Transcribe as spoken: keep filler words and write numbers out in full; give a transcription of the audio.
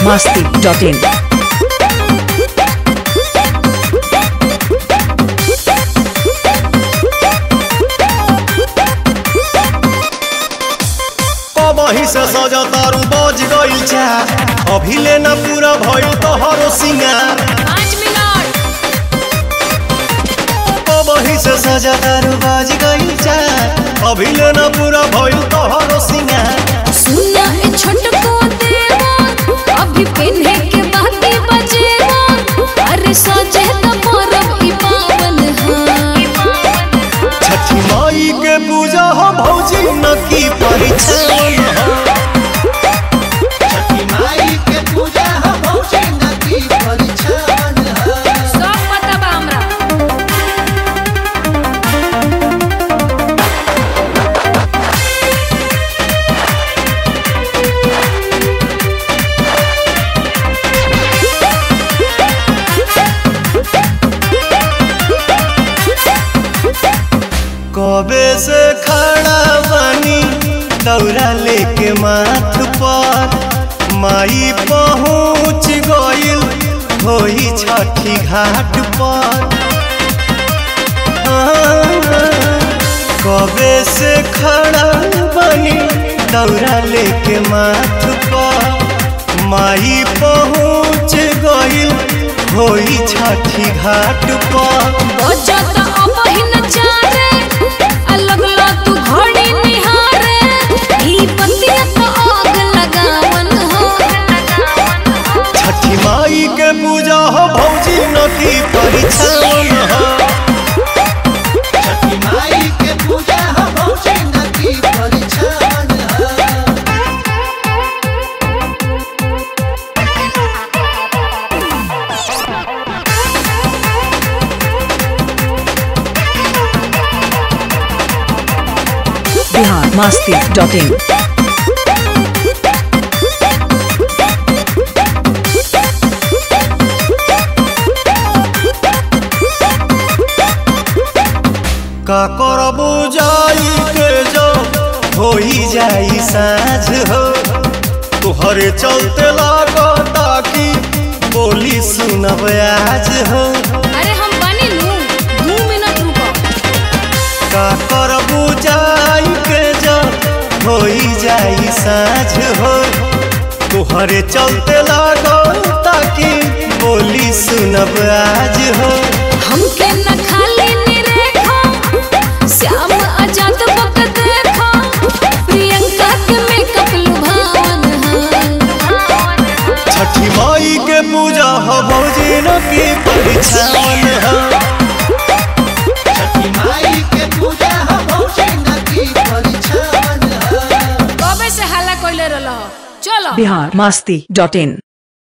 masti dot in. वहीं से सजा तारू बज गई चा अभी लेना पूरा भइल तोहरो सिंगार पाँच मिनट वहीं से सजा तारू बज गई चा अभी लेना पूरा भइल तोहरो सिंगार सुना ए छोटको देवा अभी पिन्हे के बाती बजेवा अरे सजे त मोरब ई पावन हा छठी माई के पूजा हो भौजी न की परीक्षा कबे से खड़ा बनी दौरा लेके माथ पर माई पहुँच गइल होई छठी घाट पर कबे से खड़ा बनी दौरा लेके माथ पर माई पहुँच गइल होई छठी घाट पर बजत अपहिन चारे अलगला तू घड़ी निहारे ई पतिया तो आग लगावन हो छठी माई के पूजा हो भौजी न की परीक्षावन हो छठी माई के पूजा हो भौजी न की परीक्षावन हो Bihar masti dot in. का करबू जाई के जो होई जाई साँझ हो तुहरे चलते लागता कि बोली सुनब आज हो अरे हम बनी लूं दो मिनट रुको का करबू जाई के जो होई जाई साँझ हो तुहरे चलते लागता कि बोली सुनब आज हो हमके न खाली निरेखो श्याम आजाद बक देखो प्रियंका के मेकअप लुभावन हा छठी माई के पूजा हो भौजी न की परीक्षावन हो छठी माई के पूजा हो भौजी न की परीक्षावन हो कबे से हल्ला कइले रहल चलो Bihar masti dot in.